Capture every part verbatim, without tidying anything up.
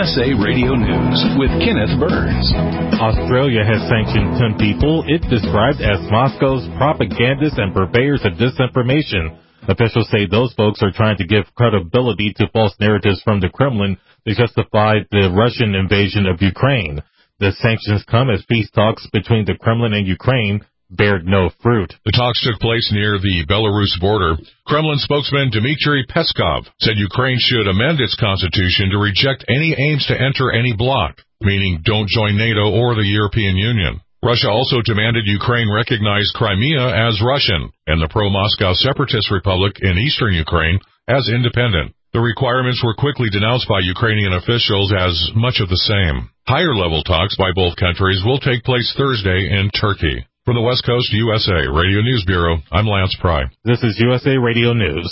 S A Radio News with Kenneth Burns. Australia has sanctioned ten people it described as Moscow's propagandists and purveyors of disinformation. Officials say those folks are trying to give credibility to false narratives from the Kremlin to justify the Russian invasion of Ukraine. The sanctions come as peace talks between the Kremlin and Ukraine bared no fruit. The talks took place near the Belarus border. Kremlin spokesman Dmitry Peskov said Ukraine should amend its constitution to reject any aims to enter any bloc, meaning don't join NATO or the European Union. Russia also demanded Ukraine recognize Crimea as Russian and the pro-Moscow separatist republic in eastern Ukraine as independent. The requirements were quickly denounced by Ukrainian officials as much of the same. Higher-level talks by both countries will take place Thursday in Turkey. From the West Coast U S A Radio News Bureau, I'm Lance Pry. This is U S A Radio News.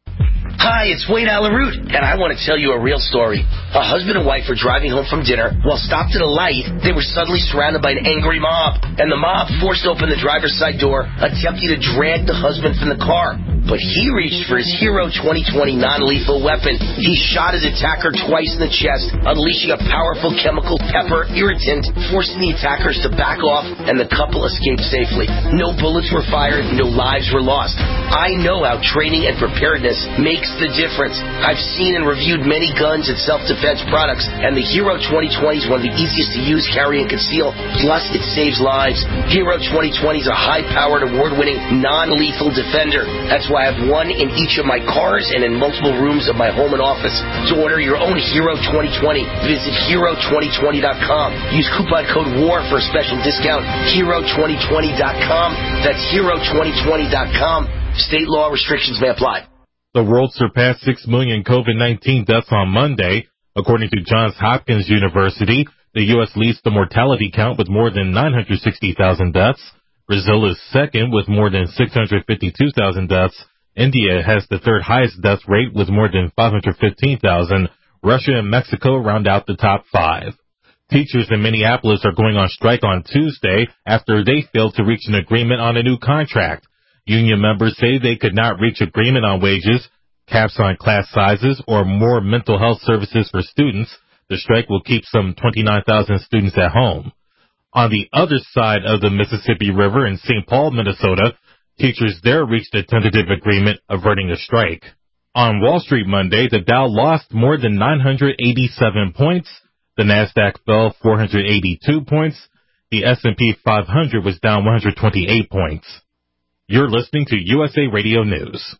Hi, it's Wayne Alaroot, and I want to tell you a real story. A husband and wife were driving home from dinner. While stopped at a light, they were suddenly surrounded by an angry mob, and the mob forced open the driver's side door, attempting to drag the husband from the car. But he reached for his Hero twenty twenty non-lethal weapon. He shot his attacker twice in the chest, unleashing a powerful chemical pepper irritant, forcing the attackers to back off, and the couple escaped safely. No bullets were fired, no lives were lost. I know how training and preparedness makes the difference. I've seen and reviewed many guns and self-defense products, and the Hero twenty twenty is one of the easiest to use, carry, and conceal. Plus, it saves lives. Hero twenty twenty is a high-powered, award-winning, non-lethal defender. That's why I have one in each of my cars and in multiple rooms of my home and office. To order your own Hero twenty twenty, visit hero twenty twenty dot com. Use coupon code WAR for a special discount. hero twenty twenty dot com. That's hero twenty twenty dot com. State law restrictions may apply. The world surpassed six million COVID nineteen deaths on Monday. According to Johns Hopkins University, the U S leads the mortality count with more than nine hundred sixty thousand deaths. Brazil is second with more than six hundred fifty-two thousand deaths. India has the third highest death rate with more than five hundred fifteen thousand. Russia and Mexico round out the top five. Teachers in Minneapolis are going on strike on Tuesday after they failed to reach an agreement on a new contract. Union members say they could not reach agreement on wages, caps on class sizes, or more mental health services for students. The strike will keep some twenty-nine thousand students at home. On the other side of the Mississippi River in Saint Paul, Minnesota, teachers there reached a tentative agreement averting a strike. On Wall Street Monday, the Dow lost more than nine hundred eighty-seven points. The Nasdaq fell four hundred eighty-two points. The S and P five hundred was down one hundred twenty-eight points. You're listening to U S A Radio News.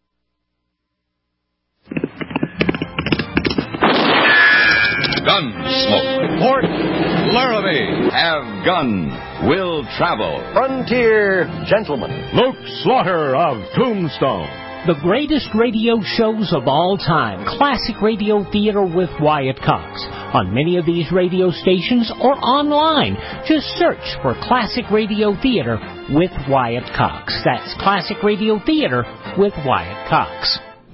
Gunsmoke. Port Laramie. Have gun. Will travel. Frontier Gentleman. Luke Slaughter of Tombstone. The greatest radio shows of all time. Classic Radio Theater with Wyatt Cox. On many of these radio stations or online. Just search for Classic Radio Theater with Wyatt Cox. That's Classic Radio Theater with Wyatt Cox.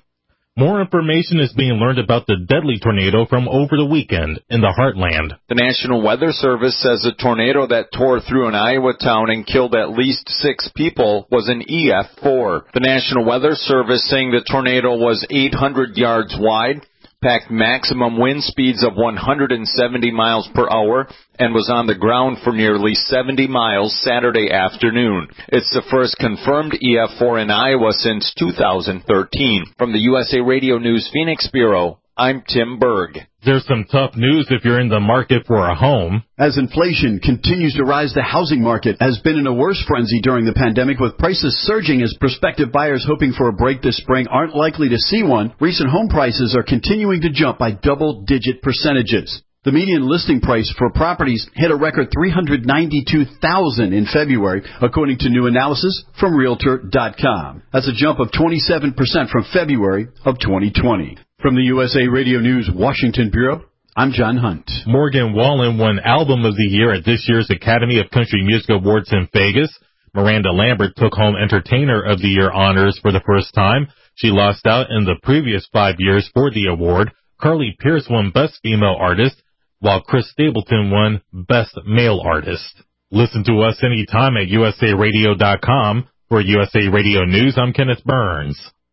More information is being learned about the deadly tornado from over the weekend in the Heartland. The National Weather Service says a tornado that tore through an Iowa town and killed at least six people was an E F four. The National Weather Service saying the tornado was eight hundred yards wide, packed maximum wind speeds of one hundred seventy miles per hour, and was on the ground for nearly seventy miles Saturday afternoon. It's the first confirmed E F four in Iowa since two thousand thirteen. From the U S A Radio News Phoenix Bureau, I'm Tim Berg. There's some tough news if you're in the market for a home. As inflation continues to rise, the housing market has been in a worse frenzy during the pandemic, with prices surging as prospective buyers hoping for a break this spring aren't likely to see one. Recent home prices are continuing to jump by double-digit percentages. The median listing price for properties hit a record three hundred ninety-two thousand dollars in February, according to new analysis from Realtor dot com. That's a jump of twenty-seven percent from February of twenty twenty. From the U S A Radio News Washington Bureau, I'm John Hunt. Morgan Wallen won Album of the Year at this year's Academy of Country Music Awards in Vegas. Miranda Lambert took home Entertainer of the Year honors for the first time. She lost out in the previous five years for the award. Carly Pearce won Best Female Artist, while Chris Stapleton won Best Male Artist. Listen to us anytime at U S A radio dot com. For U S A Radio News, I'm Kenneth Burns.